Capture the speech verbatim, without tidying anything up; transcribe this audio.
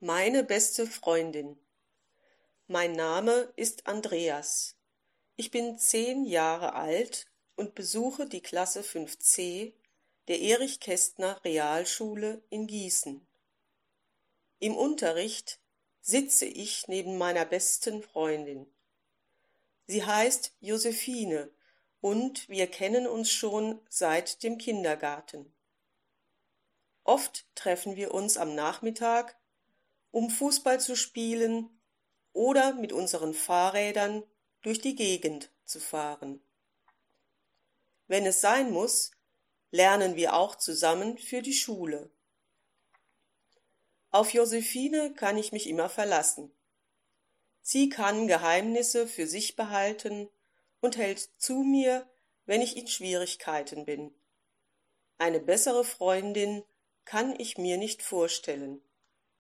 Meine beste Freundin. Mein Name ist Andreas. Ich bin zehn Jahre alt und besuche die Klasse fünf c der Erich-Kästner Realschule in Gießen. Im Unterricht sitze ich neben meiner besten Freundin. Sie heißt Josephine und wir kennen uns schon seit dem Kindergarten. Oft treffen wir uns am Nachmittag, um Fußball zu spielen oder mit unseren Fahrrädern durch die Gegend zu fahren. Wenn es sein muss, lernen wir auch zusammen für die Schule. Auf Josephine kann ich mich immer verlassen. Sie kann Geheimnisse für sich behalten und hält zu mir, wenn ich in Schwierigkeiten bin. Eine bessere Freundin kann ich mir nicht vorstellen.